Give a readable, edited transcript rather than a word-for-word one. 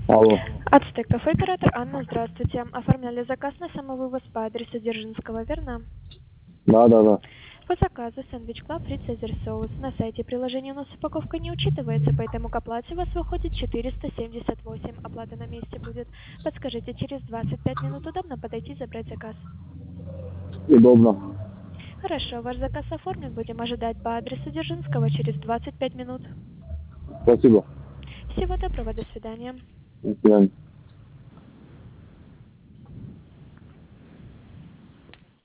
Алло. Ацтек кафе, оператор Анна, здравствуйте. Оформляли заказ на самовывоз по адресу Дзержинского, верно? Да. По заказу сэндвич клаб фри цезарь соус. На сайте приложения у нас упаковка не учитывается, поэтому к оплате у вас выходит 478. Оплата на месте будет. Подскажите, через 25 минут удобно подойти и забрать заказ? Удобно. Хорошо, ваш заказ оформлен. Будем ожидать по адресу Дзержинского через 25 минут. Спасибо. Всего доброго, до свидания. До свидания.